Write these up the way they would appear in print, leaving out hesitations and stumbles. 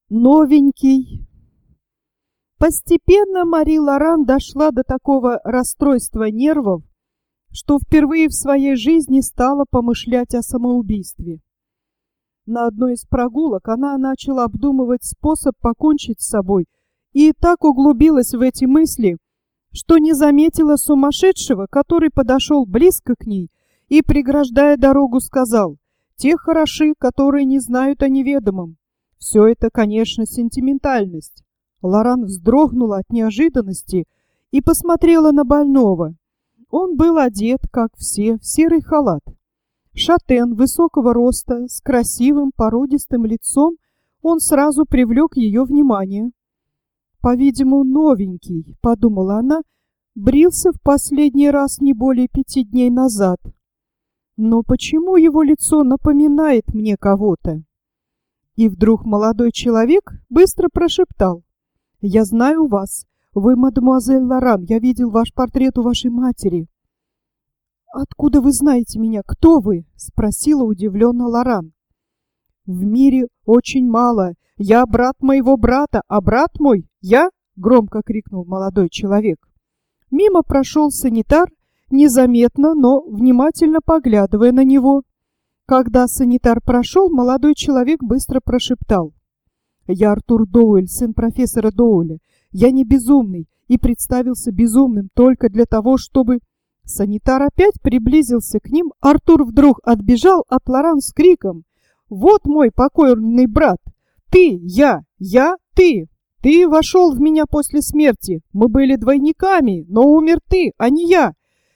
Новенький. Постепенно Мари Лоран дошла до такого расстройства нервов, что впервые в своей жизни стала помышлять о самоубийстве. На одной из прогулок она начала обдумывать способ покончить с собой и так углубилась в эти мысли, что не заметила сумасшедшего, который подошел близко к ней и, преграждая дорогу, сказал: «Те хороши, которые не знают о неведомом». Все это, конечно, сентиментальность. Лоран вздрогнула от неожиданности и посмотрела на больного. Он был одет, как все, в серый халат. Шатен, высокого роста, с красивым породистым лицом, он сразу привлек ее внимание. «По-видимому, новенький», — подумала она, — брился в последний раз не более 5 дней назад. «Но почему его лицо напоминает мне кого-то?» И вдруг молодой человек быстро прошептал: «Я знаю вас. Вы мадемуазель Лоран. Я видел ваш портрет у вашей матери». «Откуда вы знаете меня? Кто вы?» — спросила удивленно Лоран. «В мире очень мало. Я брат моего брата, а брат мой — я!» — громко крикнул молодой человек. Мимо прошел санитар, незаметно, но внимательно поглядывая на него. Когда санитар прошел, молодой человек быстро прошептал: «Я Артур Доуэль, сын профессора Доуэля. Я не безумный и представился безумным только для того, чтобы...» Санитар опять приблизился к ним. Артур вдруг отбежал от Лоран с криком: «Вот мой покойный брат! Ты, я, ты! Ты вошел в меня после смерти. Мы были двойниками, но умер ты, а не я!»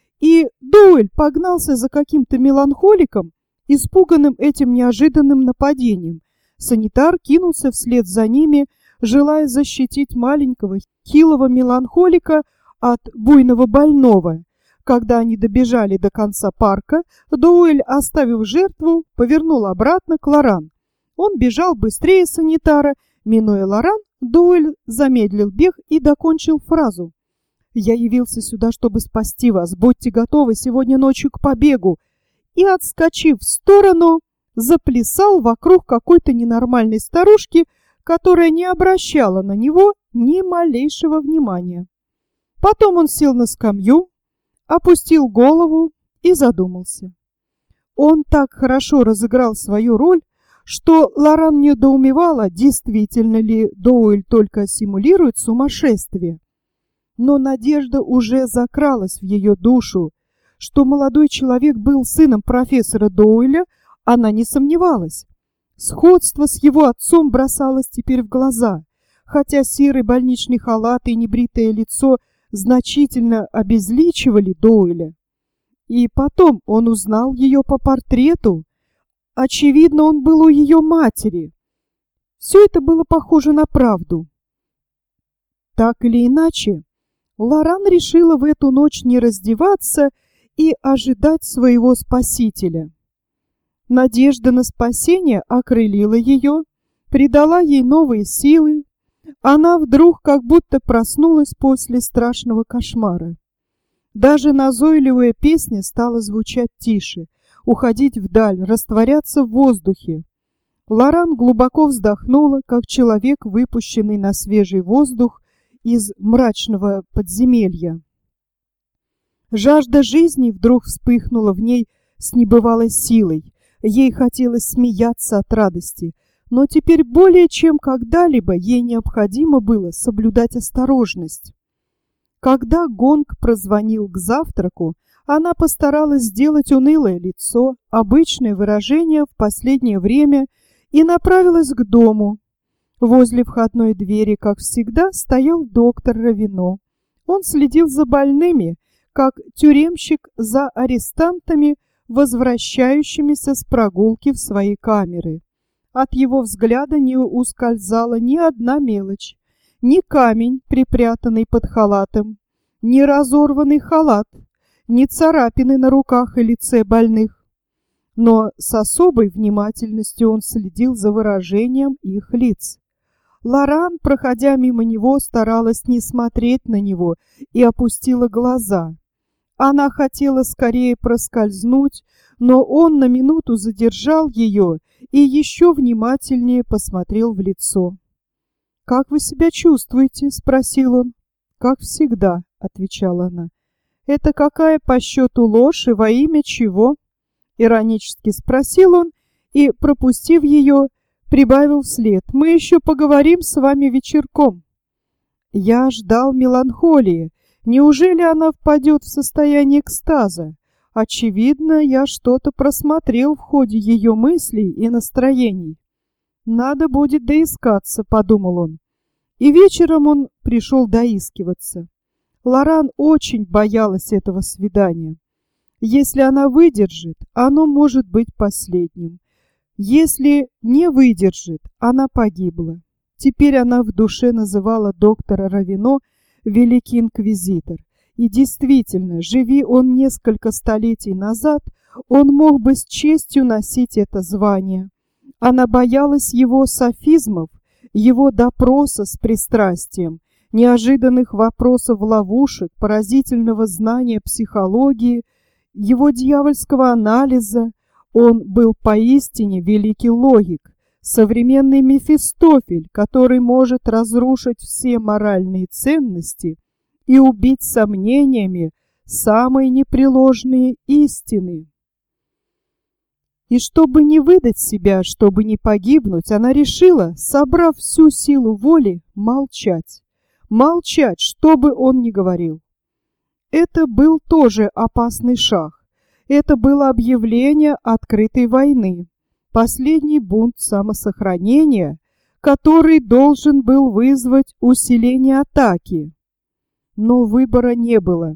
И Доуэль погнался за каким-то меланхоликом, испуганным этим неожиданным нападением. Санитар кинулся вслед за ними, желая защитить маленького хилого меланхолика от буйного больного. Когда они добежали до конца парка, Доуэль, оставив жертву, повернул обратно к Лоран. Он бежал быстрее санитара. Минуя Лоран, Доуэль замедлил бег и докончил фразу: «Я явился сюда, чтобы спасти вас. Будьте готовы сегодня ночью к побегу». И, отскочив в сторону, заплясал вокруг какой-то ненормальной старушки, которая не обращала на него ни малейшего внимания. Потом он сел на скамью, опустил голову и задумался. Он так хорошо разыграл свою роль, что Лоран недоумевала, действительно ли Доуэль только симулирует сумасшествие. Но надежда уже закралась в ее душу. Что молодой человек был сыном профессора Доуэля, она не сомневалась. Сходство с его отцом бросалось теперь в глаза, хотя серый больничный халат и небритое лицо значительно обезличивали Доуэля. И потом он узнал ее по портрету. Очевидно, он был у ее матери. Все это было похоже на правду. Так или иначе, Лоран решила в эту ночь не раздеваться и ожидать своего спасителя. Надежда на спасение окрылила ее, придала ей новые силы. Она вдруг как будто проснулась после страшного кошмара. Даже назойливая песня стала звучать тише, уходить вдаль, растворяться в воздухе. Лоран глубоко вздохнула, как человек, выпущенный на свежий воздух из мрачного подземелья. Жажда жизни вдруг вспыхнула в ней с небывалой силой. Ей хотелось смеяться от радости, но теперь более чем когда-либо ей необходимо было соблюдать осторожность. Когда гонг прозвонил к завтраку, она постаралась сделать унылое лицо, обычное выражение в последнее время, и направилась к дому. Возле входной двери, как всегда, стоял доктор Равино. Он следил за больными, как тюремщик за арестантами, возвращающимися с прогулки в свои камеры. От его взгляда не ускользала ни одна мелочь, ни камень, припрятанный под халатом, ни разорванный халат, ни царапины на руках и лице больных. Но с особой внимательностью он следил за выражением их лиц. Лоран, проходя мимо него, старалась не смотреть на него и опустила глаза. Она хотела скорее проскользнуть, но он на минуту задержал ее и еще внимательнее посмотрел в лицо. «Как вы себя чувствуете?» — спросил он. «Как всегда», — отвечала она. «Это какая по счету ложь и во имя чего?» — иронически спросил он и, пропустив ее, прибавил вслед. «Мы еще поговорим с вами вечерком». Я ждал меланхолии. Неужели она впадет в состояние экстаза? Очевидно, я что-то просмотрел в ходе ее мыслей и настроений. «Надо будет доискаться», — подумал он. И вечером он пришел доискиваться. Лоран очень боялась этого свидания. Если она выдержит, оно может быть последним. Если не выдержит, она погибла. Теперь она в душе называла доктора Равино «Великий инквизитор». И действительно, живи он несколько столетий назад, он мог бы с честью носить это звание. Она боялась его софизмов, его допроса с пристрастием, неожиданных вопросов-ловушек, поразительного знания психологии, его дьявольского анализа. Он был поистине великий логик, современный Мефистофель, который может разрушить все моральные ценности и убить сомнениями самые непреложные истины. И чтобы не выдать себя, чтобы не погибнуть, она решила, собрав всю силу воли, молчать. Молчать, что бы он ни говорил. Это был тоже опасный шаг. Это было объявление открытой войны. Последний бунт самосохранения, который должен был вызвать усиление атаки. Но выбора не было.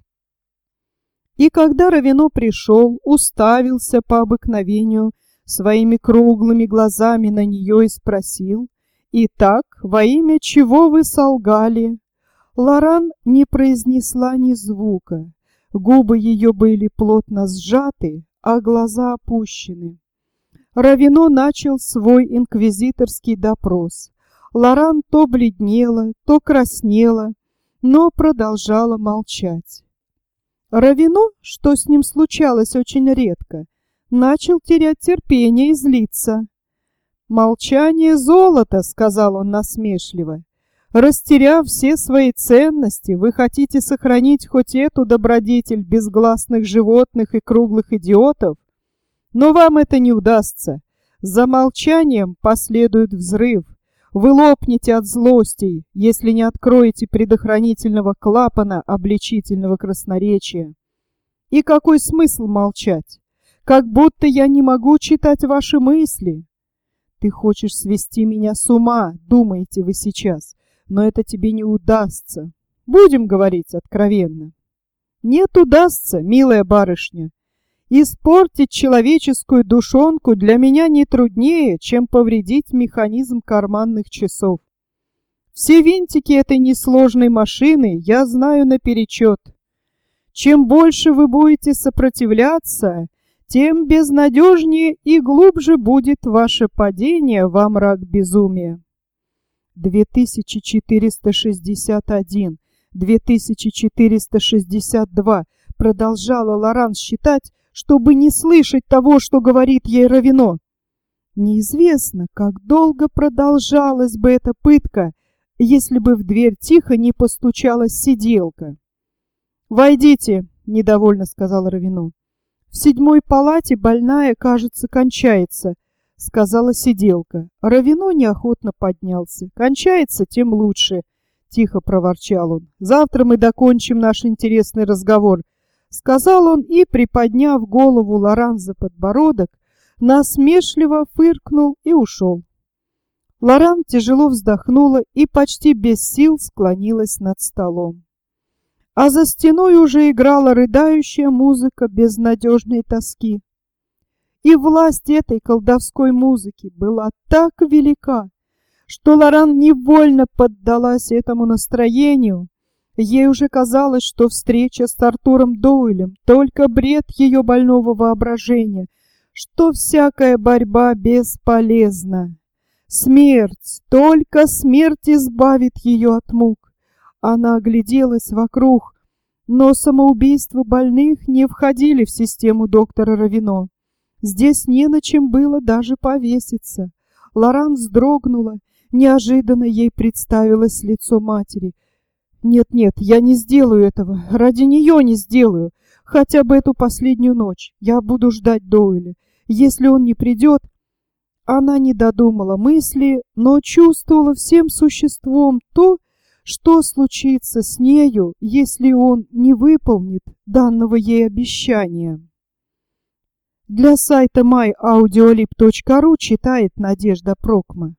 И когда Равино пришел, уставился по обыкновению своими круглыми глазами на нее и спросил: «Итак, во имя чего вы солгали?» Лоран не произнесла ни звука. Губы ее были плотно сжаты, а глаза опущены. Равино начал свой инквизиторский допрос. Лоран то бледнела, то краснела, но продолжала молчать. Равино, что с ним случалось очень редко, начал терять терпение и злиться. «Молчание золото», — сказал он насмешливо. «Растеряв все свои ценности, вы хотите сохранить хоть эту добродетель безгласных животных и круглых идиотов? Но вам это не удастся. За молчанием последует взрыв. Вы лопнете от злости, если не откроете предохранительного клапана обличительного красноречия. И какой смысл молчать? Как будто я не могу читать ваши мысли. Ты хочешь свести меня с ума, думаете вы сейчас, но это тебе не удастся. Будем говорить откровенно. Нет, удастся, милая барышня. Испортить человеческую душонку для меня не труднее, чем повредить механизм карманных часов. Все винтики этой несложной машины я знаю наперечет. Чем больше вы будете сопротивляться, тем безнадежнее и глубже будет ваше падение во мрак безумия. 2461, 2462, продолжала Лоран считать, чтобы не слышать того, что говорит ей Равино. Неизвестно, как долго продолжалась бы эта пытка, если бы в дверь тихо не постучалась сиделка. «Войдите», — недовольно сказал Равино. «В 7-й палате больная, кажется, кончается», — сказала сиделка. Равино неохотно поднялся. «Кончается, тем лучше», — тихо проворчал он. «Завтра мы докончим наш интересный разговор», — сказал он и, приподняв голову Лоран за подбородок, насмешливо фыркнул и ушел. Лоран тяжело вздохнула и почти без сил склонилась над столом. А за стеной уже играла рыдающая музыка безнадежной тоски. И власть этой колдовской музыки была так велика, что Лоран невольно поддалась этому настроению. Ей уже казалось, что встреча с Артуром Дойлем — только бред ее больного воображения, что всякая борьба бесполезна. Смерть, только смерть избавит ее от мук. Она огляделась вокруг, но самоубийства больных не входили в систему доктора Равино. Здесь не на чем было даже повеситься. Лоран вздрогнула, Неожиданно ей представилось лицо матери. «Нет-нет, я не сделаю этого. Ради нее не сделаю. Хотя бы эту последнюю ночь. Я буду ждать Доуэля. Если он не придет...» Она не додумала мысли, но чувствовала всем существом то, что случится с нею, если он не выполнит данного ей обещания. Для сайта myaudiolib.ru читает Надежда Прокма.